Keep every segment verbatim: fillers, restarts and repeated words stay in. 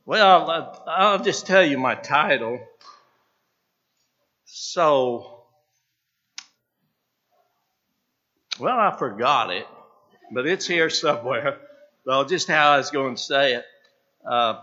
Well, uh, I'll just tell you my title. So, well, I forgot it, but it's here somewhere. Well, just how I was going to say it. Uh,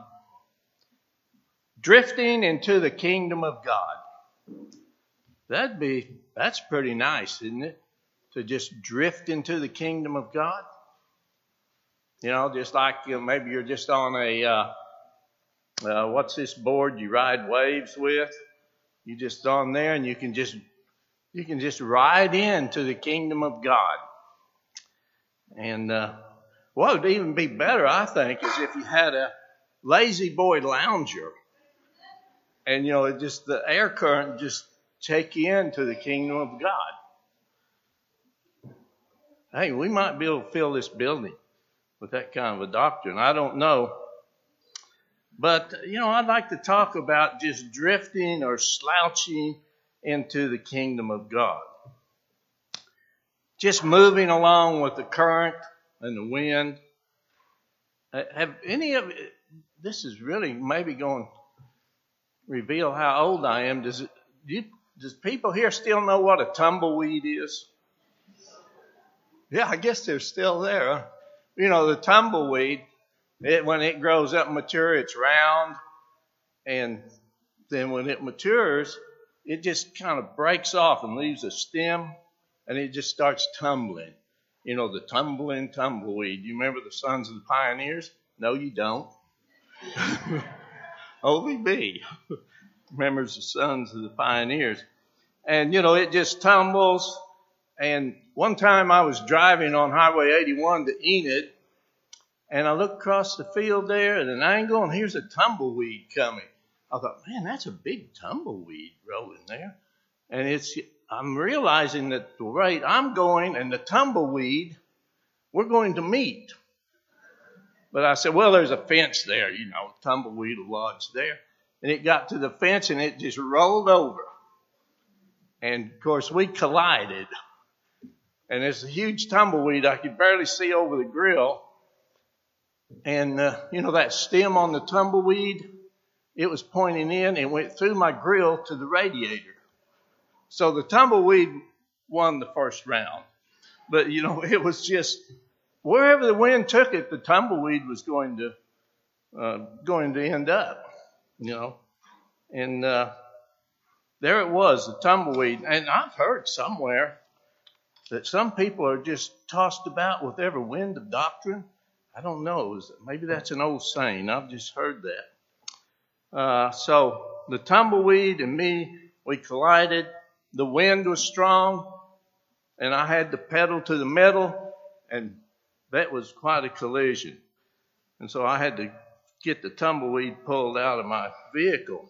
drifting into the kingdom of God. That'd be, that's pretty nice, isn't it? To just drift into the kingdom of God. You know, just like you know, maybe you're just on a, uh, uh, what's this board you ride waves with? You just on there and you can just, you can just ride into the kingdom of God. And uh, what would even be better, I think, is if you had a lazy boy lounger. And, you know, it just the air current just take you into the kingdom of God. Hey, we might be able to fill this building with that kind of a doctrine. I don't know. But, you know, I'd like to talk about just drifting or slouching into the kingdom of God. Just moving along with the current and the wind. Have any of it, this is really maybe going to reveal how old I am. Does it, do you, does people here still know what a tumbleweed is? Yeah, I guess they're still there. Huh? You know, the tumbleweed, it, when it grows up and mature, it's round. And then when it matures, it just kind of breaks off and leaves a stem, and it just starts tumbling. You know, the tumbling tumbleweed. You remember the Sons of the Pioneers? No, you don't. Only me remembers the Sons of the Pioneers. And, you know, it just tumbles. And one time I was driving on Highway eighty-one to Enid, and I looked across the field there at an angle, and here's a tumbleweed coming. I thought, man, that's a big tumbleweed rolling there. And it's I'm realizing that the rate I'm going and the tumbleweed, we're going to meet. But I said, well, there's a fence there, you know, tumbleweed will lodge there. And it got to the fence, and it just rolled over. And, of course, we collided. And it's a huge tumbleweed. I could barely see over the grill. And, uh, you know, that stem on the tumbleweed, it was pointing in and went through my grill to the radiator. So the tumbleweed won the first round. But, you know, it was just, wherever the wind took it, the tumbleweed was going to uh, going to end up, you know. And uh, there it was, the tumbleweed. And I've heard somewhere that some people are just tossed about with every wind of doctrine. I don't know. Maybe that's an old saying. I've just heard that. Uh, so the tumbleweed and me, we collided. The wind was strong, and I had to pedal to the metal, and that was quite a collision. And so I had to get the tumbleweed pulled out of my vehicle.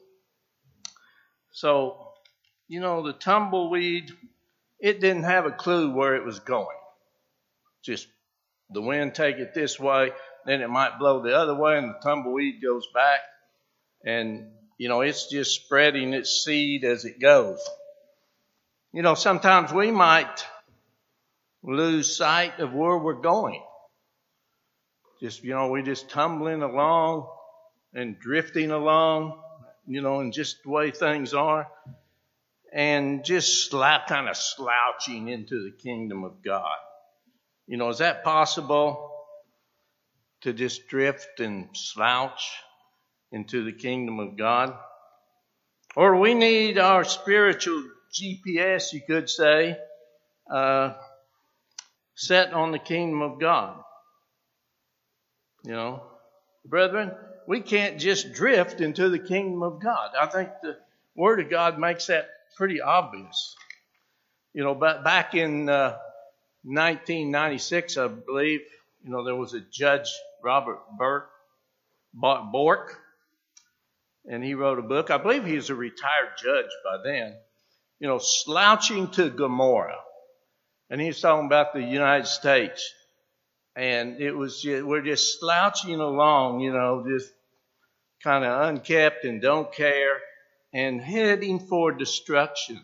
So, you know, the tumbleweed, it didn't have a clue where it was going. Just the wind take it this way, then it might blow the other way, and the tumbleweed goes back. And, you know, it's just spreading its seed as it goes. You know, sometimes we might lose sight of where we're going. Just, you know, we're just tumbling along and drifting along, you know, and just the way things are. And just slap, kind of slouching into the kingdom of God. You know, is that possible to just drift and slouch into the kingdom of God? Or we need our spiritual G P S, you could say, uh, set on the kingdom of God. You know, brethren, we can't just drift into the kingdom of God. I think the Word of God makes that pretty obvious. You know, but back in uh, nineteen ninety-six, I believe, you know, there was a judge, Robert Burke, Bork, and he wrote a book. I believe he was a retired judge by then. You know, slouching to Gomorrah. And he was talking about the United States. And it was just, we're just slouching along, you know, just kind of unkept and don't care and heading for destruction.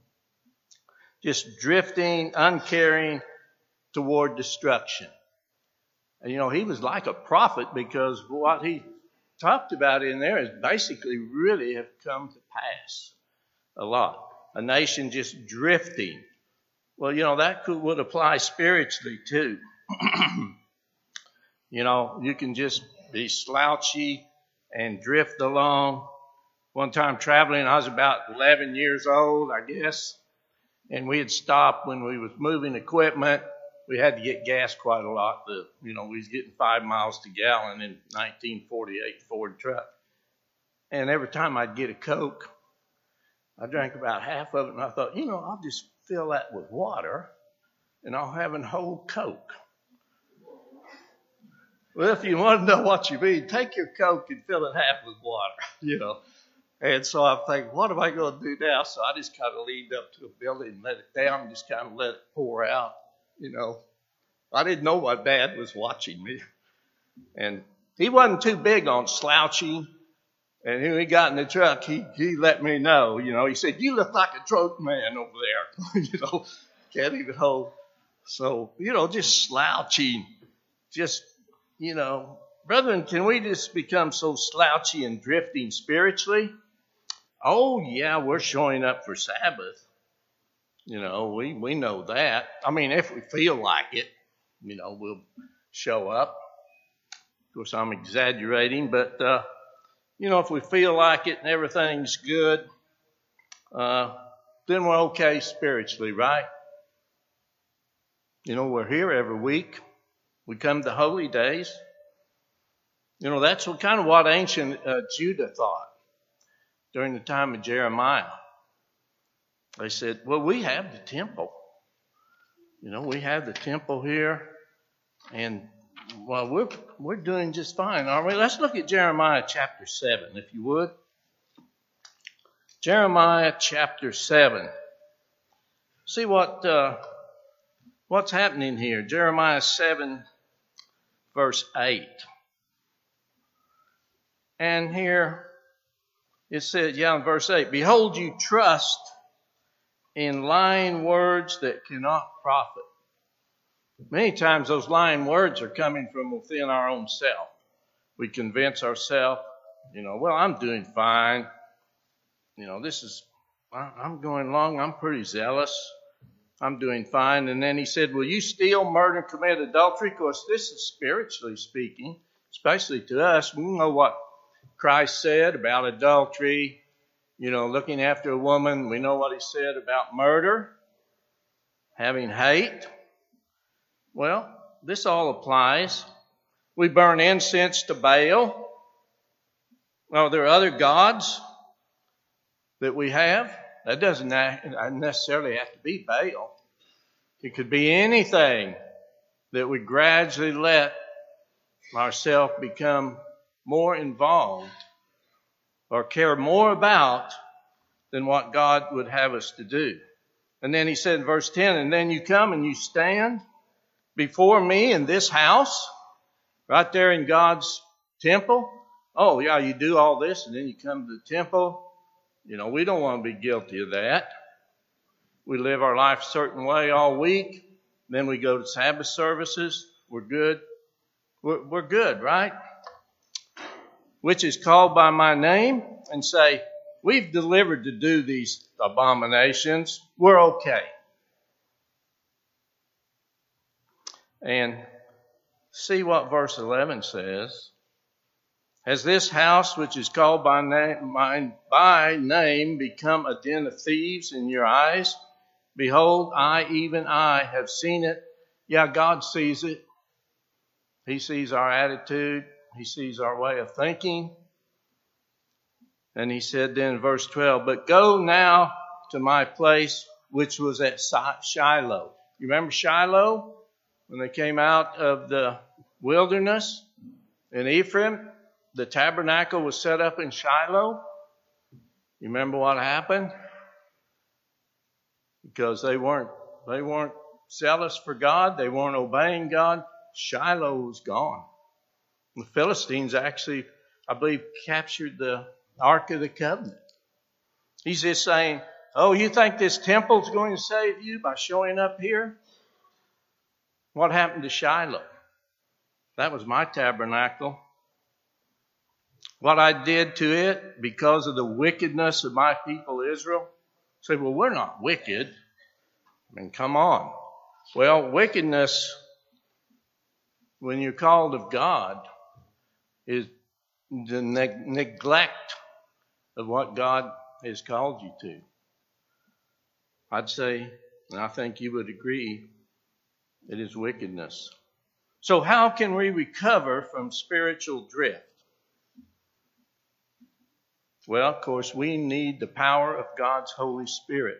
Just drifting, uncaring toward destruction. And, you know, he was like a prophet because what he talked about in there is basically really have come to pass a lot. A nation just drifting. Well, you know, that could, would apply spiritually too. You know, you can just be slouchy and drift along. One time traveling, I was about eleven years old, I guess, and we had stopped when we was moving equipment. We had to get gas quite a lot. The, you know, we was getting five miles to gallon in nineteen forty-eight Ford truck. And every time I'd get a Coke, I drank about half of it, and I thought, you know, I'll just fill that with water, and I'll have a whole Coke. Well, if you want to know what you mean, take your Coke and fill it half with water, you know. And so I'm thinking, what am I going to do now? So I just kind of leaned up to a building and let it down and just kind of let it pour out, you know. I didn't know my dad was watching me. And he wasn't too big on slouching. And when he got in the truck, he, he let me know, you know. He said, you look like a drunk man over there, you know. Can't even hold. So, you know, just slouching, just... You know, brethren, can we just become so slouchy and drifting spiritually? Oh, yeah, we're showing up for Sabbath. You know, we, we know that. I mean, if we feel like it, you know, we'll show up. Of course, I'm exaggerating, but, uh, you know, if we feel like it and everything's good, uh, then we're okay spiritually, right? You know, we're here every week. We come to holy days. You know, that's what, kind of what ancient uh, Judah thought during the time of Jeremiah. They said, well, we have the temple. You know, we have the temple here. And, well, we're, we're doing just fine, aren't we? Let's look at Jeremiah chapter seven, if you would. Jeremiah chapter seven. See what uh, what's happening here. Jeremiah seven. Verse eight. And here it says, yeah, in verse eight, behold, you trust in lying words that cannot profit. Many times those lying words are coming from within our own self. We convince ourselves, you know, well, I'm doing fine. You know, this is, I'm going along. I'm pretty zealous. I'm doing fine. And then he said, will you steal, murder, and commit adultery? Of course, this is spiritually speaking, especially to us. We know what Christ said about adultery, you know, looking after a woman. We know what he said about murder, having hate. Well, this all applies. We burn incense to Baal. Well, there are other gods that we have. That doesn't necessarily have to be Baal. It could be anything that we gradually let ourselves become more involved or care more about than what God would have us to do. And then he said in verse ten, and then you come and you stand before me in this house, right there in God's temple. Oh, yeah, you do all this and then you come to the temple. You know, we don't want to be guilty of that. We live our life a certain way all week. Then we go to Sabbath services. We're good. We're, we're good, right? Which is called by my name and say, we've delivered to do these abominations. We're okay. And see what verse eleven says. Has this house, which is called by name, my, by name, become a den of thieves in your eyes? Behold, I, even I, have seen it. Yeah, God sees it. He sees our attitude. He sees our way of thinking. And he said then in verse twelve, but go now to my place, which was at Shiloh. You remember Shiloh? When they came out of the wilderness in Ephraim? The tabernacle was set up in Shiloh. You remember what happened? Because they weren't they weren't zealous for God. They weren't obeying God. Shiloh was gone. The Philistines actually, I believe, captured the Ark of the Covenant. He's just saying, oh, you think this temple's going to save you by showing up here? What happened to Shiloh? That was my tabernacle. what I did to it because of the wickedness of my people Israel? Say, well, we're not wicked. I mean, come on. Well, wickedness, when you're called of God, is the neg- neglect of what God has called you to. I'd say, and I think you would agree, it is wickedness. So how can we recover from spiritual drift? Well, of course, we need the power of God's Holy Spirit.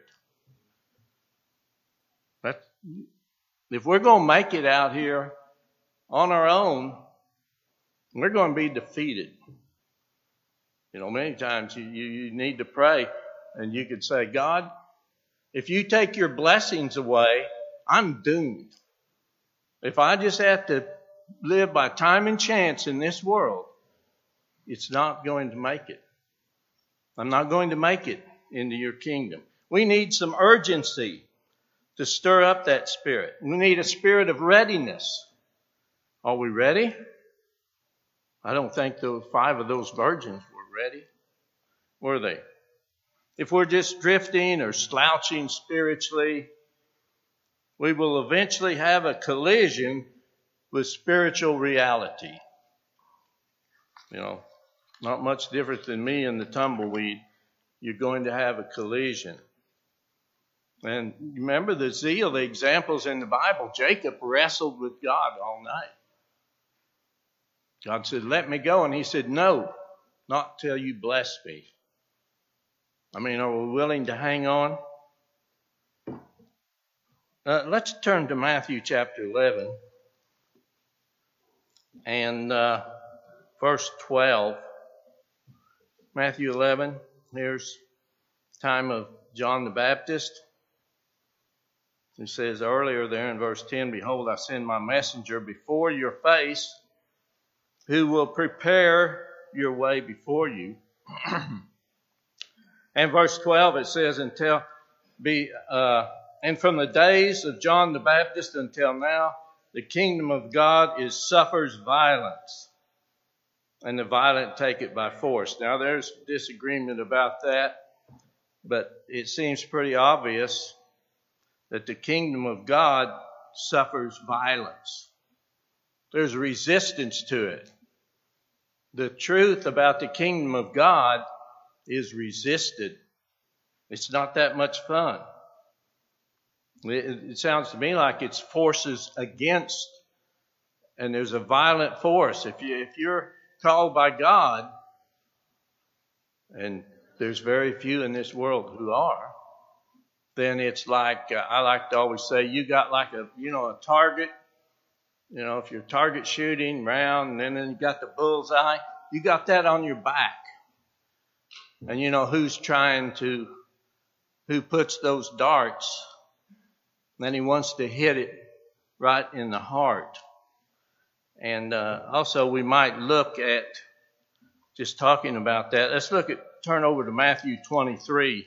But if we're going to make it out here on our own, we're going to be defeated. You know, many times you, you, you need to pray, and you could say, God, if you take your blessings away, I'm doomed. If I just have to live by time and chance in this world, it's not going to make it. I'm not going to make it into your kingdom. We need some urgency to stir up that spirit. We need a spirit of readiness. Are we ready? I don't think the five of those virgins were ready. Were they? If we're just drifting or slouching spiritually, we will eventually have a collision with spiritual reality. You know, not much different than me and the tumbleweed. You're going to have a collision. And remember the zeal, the examples in the Bible. Jacob wrestled with God all night. God said, let me go. And he said, no, not till you bless me. I mean, are we willing to hang on? Uh, let's turn to Matthew chapter eleven and uh, verse twelve. Matthew eleven, here's the time of John the Baptist. It says earlier there in verse ten, behold, I send my messenger before your face, who will prepare your way before you. And verse twelve, it says, until be uh, and from the days of John the Baptist until now, the kingdom of God is suffers violence, and the violent take it by force. Now, there's disagreement about that, but it seems pretty obvious that the kingdom of God suffers violence. There's resistance to it. The truth about the kingdom of God is resisted. It's not that much fun. It, it sounds to me like it's forces against, and there's a violent force. If you if you're called by God, and there's very few in this world who are, then it's like, uh, I like to always say, you got like a, you know, a target. You know, if you're target shooting round, and then you got the bullseye, you got that on your back. And you know who's trying to, who puts those darts, then he wants to hit it right in the heart. And uh, also we might look at, just talking about that, let's look at, turn over to Matthew twenty-three.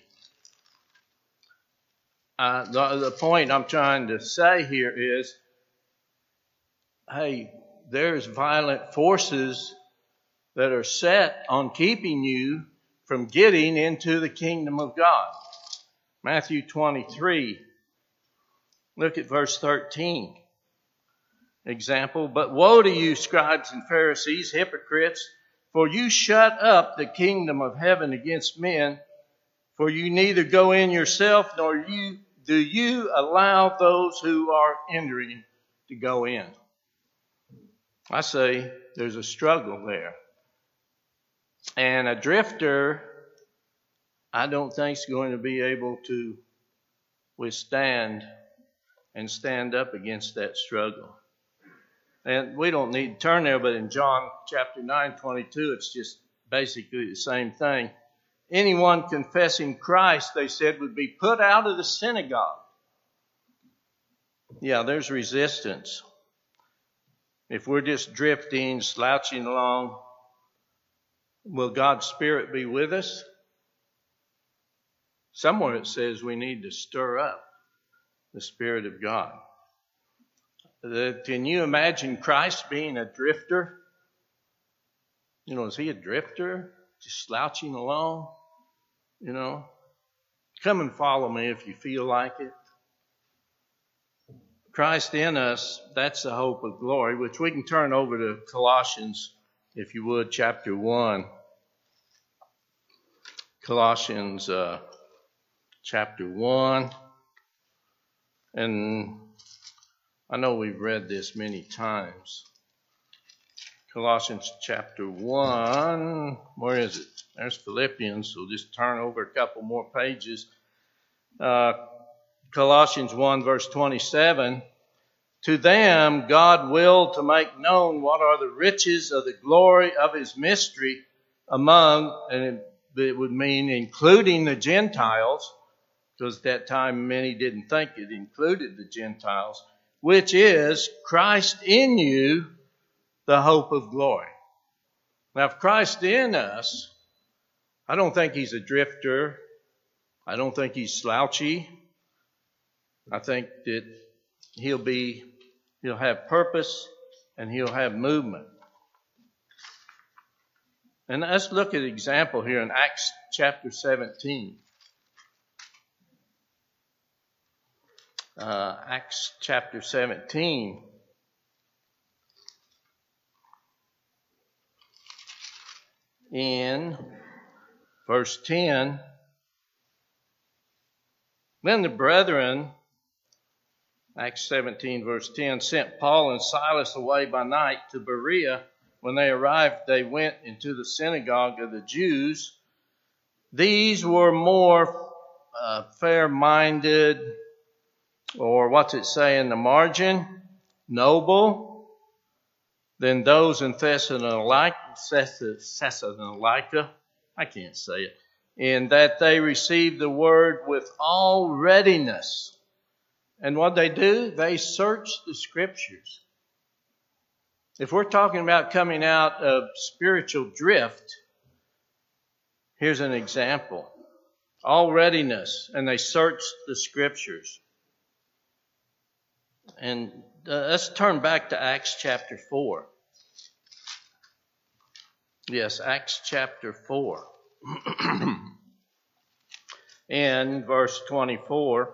Uh, the, the point I'm trying to say here is, hey, there's violent forces that are set on keeping you from getting into the kingdom of God. Matthew twenty-three, look at verse thirteen. Example, but woe to you, scribes and Pharisees, hypocrites, for you shut up the kingdom of heaven against men, for you neither go in yourself, nor you do you allow those who are entering to go in. I say there's a struggle there. And a drifter, I don't think is going to be able to withstand and stand up against that struggle. And we don't need to turn there, but in John chapter nine, twenty-two, it's just basically the same thing. Anyone confessing Christ, they said, would be put out of the synagogue. Yeah, there's resistance. If we're just drifting, slouching along, will God's Spirit be with us? Somewhere it says we need to stir up the Spirit of God. The, can you imagine Christ being a drifter? You know, is he a drifter, just slouching along? You know, come and follow me if you feel like it. Christ in us, that's the hope of glory, which we can turn over to Colossians, if you would, chapter one. Colossians uh, chapter one. And I know we've read this many times. Colossians chapter one. Where is it? There's Philippians, so just turn over a couple more pages. Uh, Colossians one, verse twenty-seven. To them God willed to make known what are the riches of the glory of his mystery among, and it would mean including the Gentiles, because at that time many didn't think it included the Gentiles, which is Christ in you, the hope of glory. Now, if Christ in us, I don't think he's a drifter. I don't think he's slouchy. I think that he'll be, he'll have purpose and he'll have movement. And let's look at an example here in Acts chapter seventeen. Uh, Acts chapter seventeen. In verse ten. Then the brethren, Acts seventeen, verse ten, sent Paul and Silas away by night to Berea. When they arrived, they went into the synagogue of the Jews. These were more uh, fair-minded, or what's it say in the margin? Noble than those in Thessalonica. Thessalonica. I can't say it. In that they received the word with all readiness. And what they do, they search the scriptures. If we're talking about coming out of spiritual drift, here's an example. All readiness, and they search the scriptures. And uh, let's turn back to Acts chapter four. Yes, Acts chapter four. In verse twenty-four.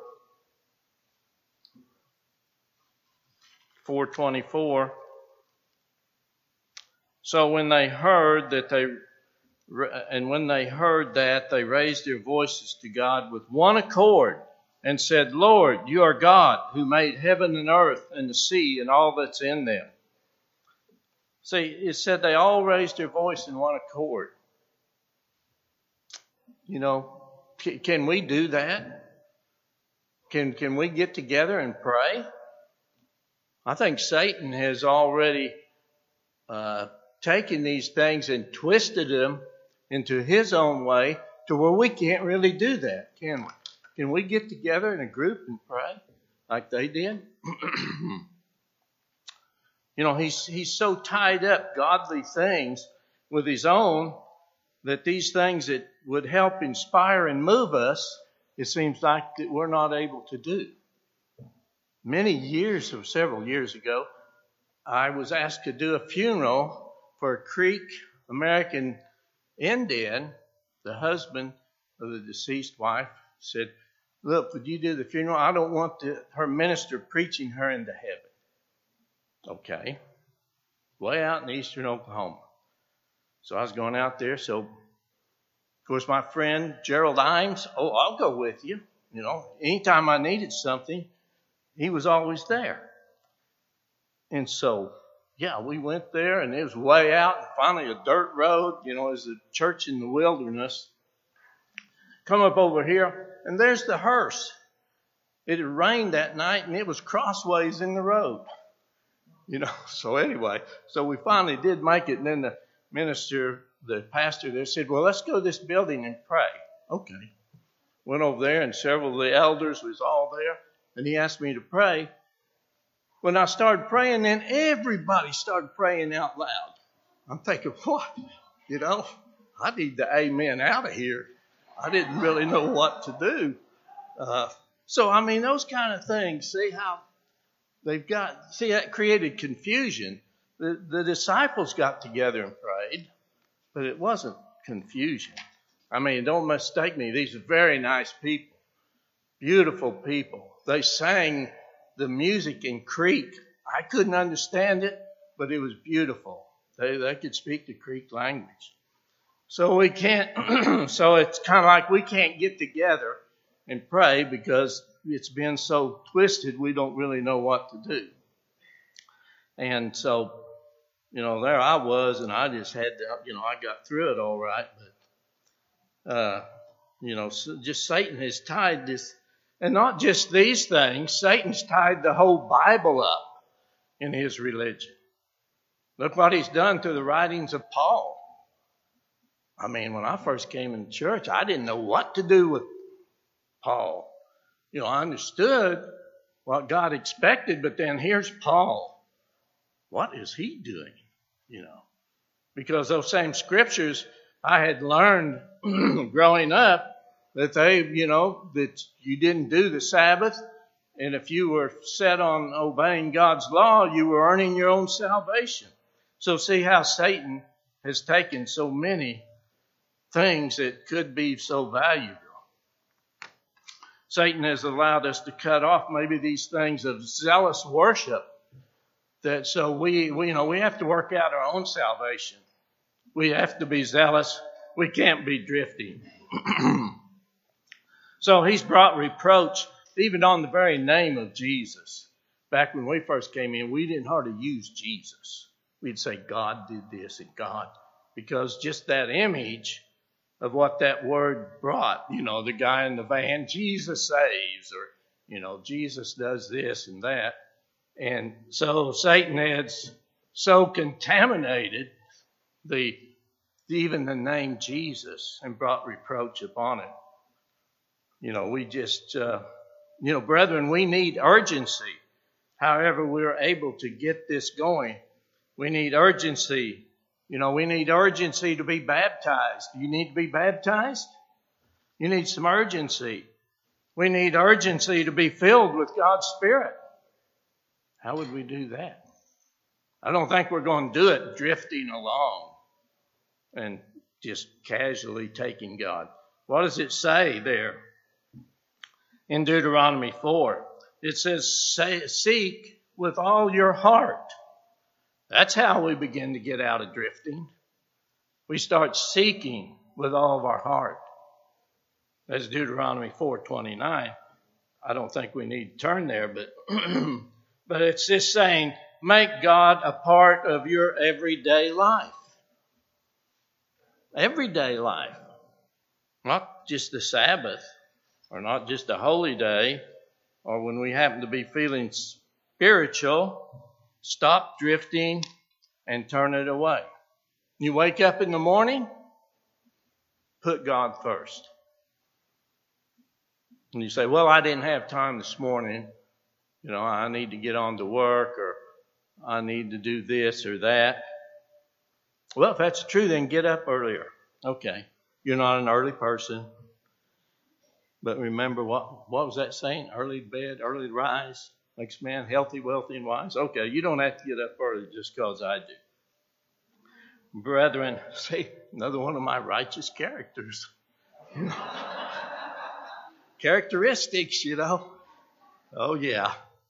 four twenty-four. So when they heard that they, and when they heard that, they raised their voices to God with one accord and said, Lord, you are God who made heaven and earth and the sea and all that's in them. See, it said they all raised their voice in one accord. You know, can we do that? Can, can we get together and pray? I think Satan has already uh, taken these things and twisted them into his own way to where we can't really do that, can we? Can we get together in a group and pray like they did? You know, he's he's so tied up godly things with his own that these things that would help inspire and move us, it seems like that we're not able to do. Many years, or several years ago, I was asked to do a funeral for a Creek American Indian. The husband of the deceased wife said, look, would you do the funeral? I don't want the, her minister preaching her into heaven. Okay. Way out in eastern Oklahoma. So I was going out there. So, of course, my friend Gerald Imes, oh, I'll go with you. You know, anytime I needed something, he was always there. And so, yeah, we went there, and it was way out, and finally a dirt road. You know, it was a church in the wilderness. Come up over here, and there's the hearse. It had rained that night, and it was crossways in the road. You know, so anyway, so we finally did make it, and then the minister, the pastor there said, well, let's go to this building and pray. Okay. Went over there, and several of the elders was all there, and he asked me to pray. When I started praying, then everybody started praying out loud. I'm thinking, what? You know, I need the amen out of here. I didn't really know what to do. Uh, so, I mean, those kind of things, see how they've got, see, that created confusion. The, the disciples got together and prayed. but it wasn't confusion. I mean, don't mistake me. These are very nice people, beautiful people. They sang the music in Creek. I couldn't understand it, but it was beautiful. They they could speak the Creek language. So we can't. So it's kind of like we can't get together and pray because it's been so twisted. We don't really know what to do. And so, you know, there I was, and I just had to. You know, I got through it all right, but. Uh, you know, just Satan has tied this, and not just these things. Satan's tied the whole Bible up in his religion. Look what he's done to the writings of Paul. I mean, when I first came in church, I didn't know what to do with Paul. You know, I understood what God expected, but then here's Paul. What is he doing? You know, because those same scriptures I had learned growing up that they, you know, that you didn't do the Sabbath. And if you were set on obeying God's law, you were earning your own salvation. So see how Satan has taken so many things that could be so valuable. Satan has allowed us to cut off maybe these things of zealous worship. That so we, we, you know, we have to work out our own salvation. We have to be zealous. We can't be drifting. So he's brought reproach even on the very name of Jesus. Back when we first came in, we didn't hardly use Jesus. We'd say God did this and God, because just that image of what that word brought, you know, the guy in the van, Jesus saves, or, you know, Jesus does this and that. And so Satan had so contaminated the even the name Jesus and brought reproach upon it. You know, we just, uh, you know, brethren, we need urgency. However, we're able to get this going. We need urgency. You know, we need urgency to be baptized. Do you need to be baptized? You need some urgency. We need urgency to be filled with God's Spirit. How would we do that? I don't think we're going to do it drifting along and just casually taking God. What does it say there in Deuteronomy four? It says, seek with all your heart. That's how we begin to get out of drifting. We start seeking with all of our heart. That's Deuteronomy four twenty-nine. I don't think we need to turn there, but but it's just saying, make God a part of your everyday life. Everyday life. Not just the Sabbath, or not just a holy day, or when we happen to be feeling spiritual. Stop drifting and turn it away. You wake up in the morning, put God first. And you say, well, I didn't have time this morning. You know, I need to get on to work, or I need to do this or that. Well, if that's true, then get up earlier. Okay, you're not an early person. But remember, what, what was that saying? Early to bed, early to rise, makes man healthy, wealthy, and wise. Okay, you don't have to get up early just because I do. Brethren, see, another one of my righteous characters. Characteristics, you know. Oh, yeah.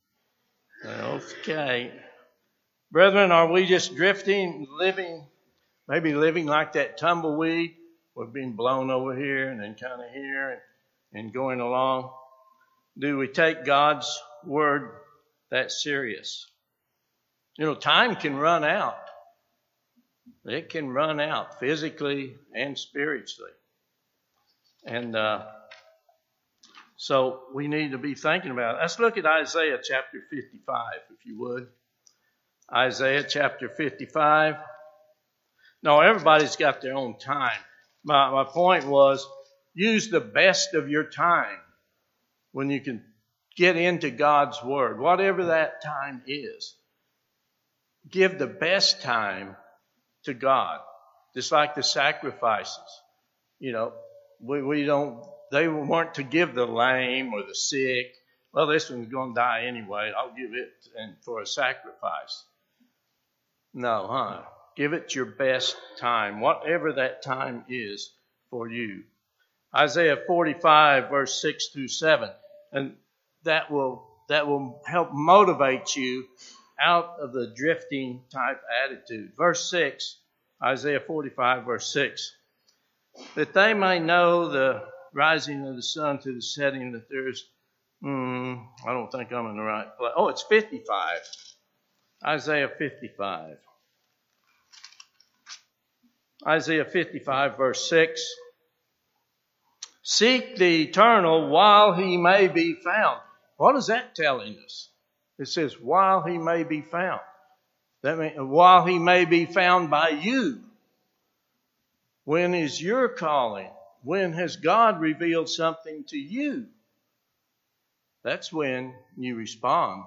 Okay. Brethren, are we just drifting, living, maybe living like that tumbleweed? We're being blown over here and then kind of here and, and going along. Do we take God's word that serious? You know, time can run out. It can run out physically and spiritually. And uh, so we need to be thinking about it. Let's look at Isaiah chapter fifty-five, if you would. Isaiah chapter fifty-five. No, everybody's got their own time. My, my point was, use the best of your time when you can get into God's Word, whatever that time is. Give the best time to God, just like the sacrifices. You know, we, we don't, they weren't to give the lame or the sick. Well, this one's going to die anyway. I'll give it and for a sacrifice. No, huh? Give it your best time, whatever that time is for you. Isaiah forty-five, verse six through seven. And that will, that will help motivate you out of the drifting type attitude. Verse six, Isaiah forty-five, verse six. That they may know the rising of the sun to the setting, that there's, hmm, I don't think I'm in the right place. Oh, it's fifty-five. Isaiah fifty-five. Isaiah fifty-five, verse six. Seek the eternal while he may be found. What is that telling us? It says, while he may be found. That means, while he may be found by you. When is your calling? When has God revealed something to you? That's when you respond.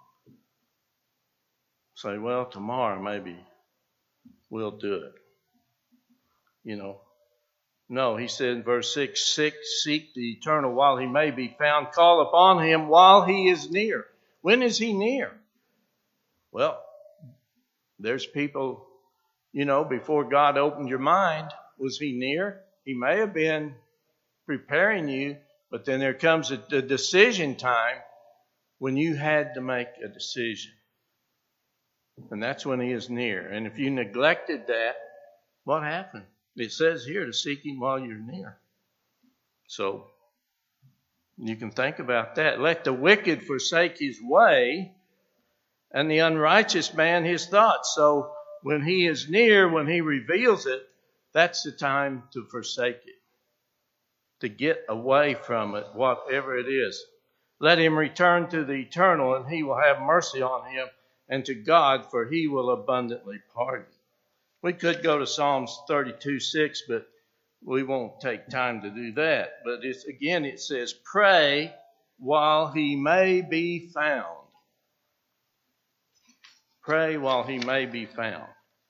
Say, well, tomorrow maybe we'll do it. You know. No, he said in verse six, seek, seek the eternal while he may be found. Call upon him while he is near. When is he near? Well, there's people, you know, before God opened your mind, was he near? He may have been preparing you, but then there comes a, a decision time when you had to make a decision. And that's when he is near. And if you neglected that, what happened? It says here to seek him while you're near. So you can think about that. Let the wicked forsake his way, and the unrighteous man his thoughts. So when he is near, when he reveals it, that's the time to forsake it, to get away from it, whatever it is. Let him return to the eternal, and he will have mercy on him, and to God, for he will abundantly pardon. We could go to Psalms thirty-two six, but we won't take time to do that. But it's, again, it says, pray while he may be found. Pray while he may be found.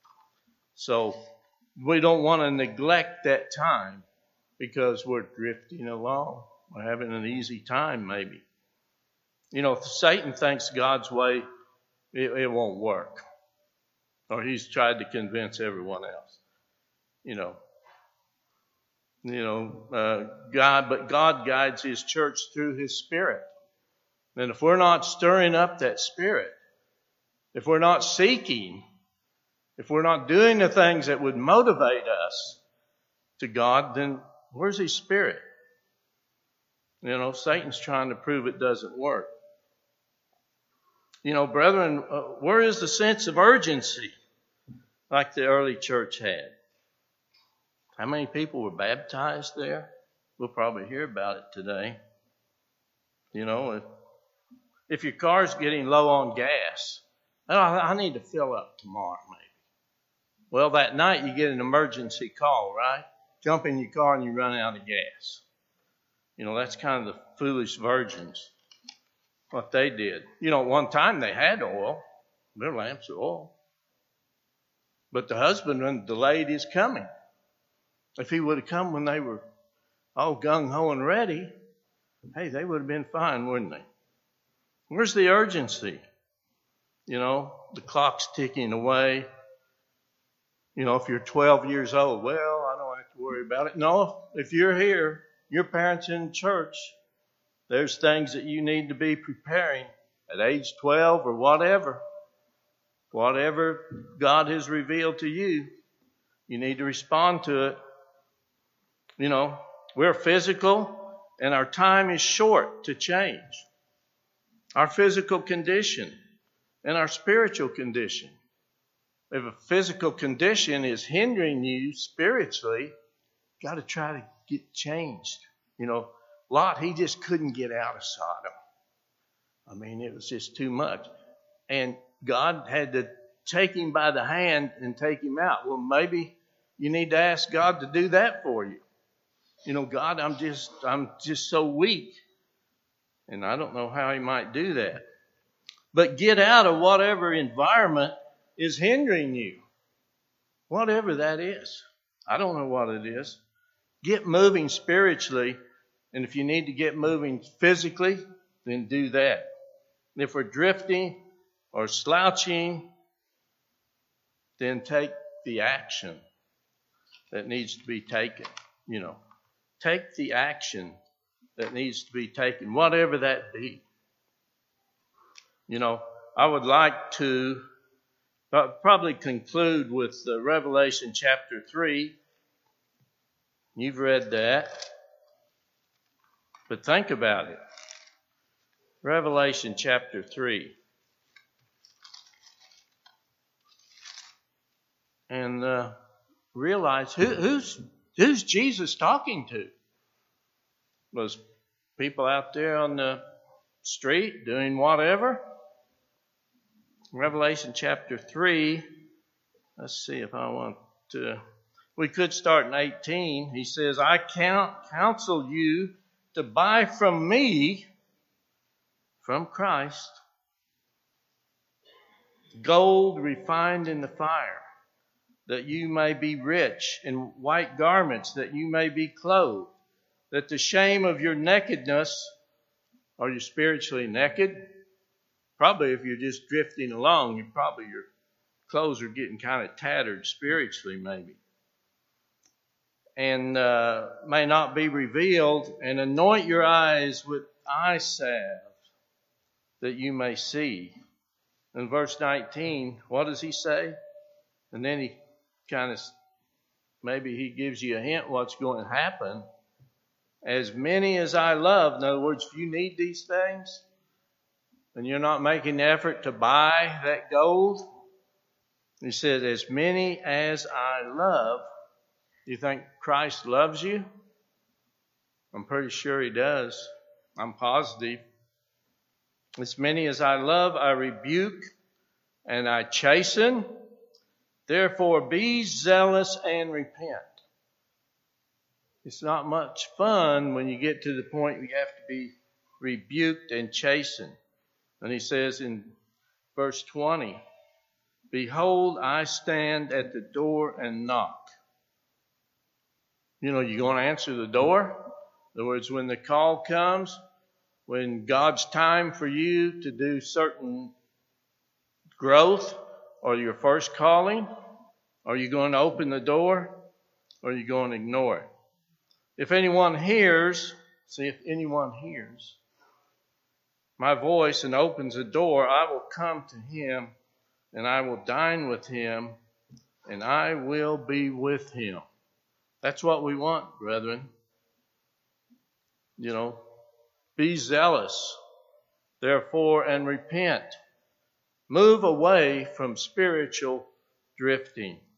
So we don't want to neglect that time because we're drifting along. We're having an easy time maybe. You know, if Satan thinks God's way, it, it won't work. Or he's tried to convince everyone else. You know. You know, uh, God, but God guides his church through his Spirit. And if we're not stirring up that Spirit, if we're not seeking, if we're not doing the things that would motivate us to God, then where's his Spirit? You know, Satan's trying to prove it doesn't work. You know, brethren, uh, where is the sense of urgency like the early church had? How many people were baptized there? We'll probably hear about it today. You know, if, if your car's getting low on gas, oh, I need to fill up tomorrow maybe. Well, that night you get an emergency call, right? Jump in your car and you run out of gas. You know, that's kind of the foolish virgins, what they did. You know, one time they had oil, their lamps of oil. But the husbandman delayed his coming. If he would have come when they were all gung-ho and ready, hey, they would have been fine, wouldn't they? Where's the urgency? You know, the clock's ticking away. You know, if you're twelve years old, well, I don't have to worry about it. No, if you're here, your parents in church, there's things that you need to be preparing at age twelve or whatever. Whatever God has revealed to you, you need to respond to it. You know, we're physical and our time is short to change. Our physical condition and our spiritual condition. If a physical condition is hindering you spiritually, you've got to try to get changed. You know, Lot, he just couldn't get out of Sodom. I mean, it was just too much. And God had to take him by the hand and take him out. Well, maybe you need to ask God to do that for you. You know, God, I'm just, I'm just so weak. And I don't know how he might do that. But get out of whatever environment is hindering you. Whatever that is. I don't know what it is. Get moving spiritually. And if you need to get moving physically, then do that. And if we're drifting or slouching, then take the action that needs to be taken. You know, take the action that needs to be taken, whatever that be. You know, I would like to probably conclude with uh, Revelation chapter three. You've read that. But think about it. Revelation chapter three. And uh, realize who, who's who's Jesus talking to? Was people out there on the street doing whatever? Revelation chapter three. Let's see if I want to. We could start in eighteen. He says, I count, counsel you to buy from me, from Christ, gold refined in the fire, that you may be rich, in white garments, that you may be clothed, that the shame of your nakedness, are you spiritually naked? Probably if you're just drifting along, you probably your clothes are getting kind of tattered spiritually maybe. And uh, may not be revealed, and anoint your eyes with eye salve, that you may see. In verse nineteen, what does he say? And then he kind of, maybe he gives you a hint what's going to happen. As many as I love, in other words, if you need these things, and you're not making the effort to buy that gold, he says, as many as I love. You think Christ loves you? I'm pretty sure he does. I'm positive. As many as I love, I rebuke and I chasten. Therefore, be zealous and repent. It's not much fun when you get to the point where you have to be rebuked and chastened. And he says in verse twenty, behold, I stand at the door and knock. You know, you're going to answer the door. In other words, when the call comes, when God's time for you to do certain growth or your first calling, are you going to open the door or are you going to ignore it? If anyone hears, see if anyone hears my voice and opens the door, I will come to him and I will dine with him and I will be with him. That's what we want, brethren. You know, be zealous, therefore, and repent. Move away from spiritual drifting.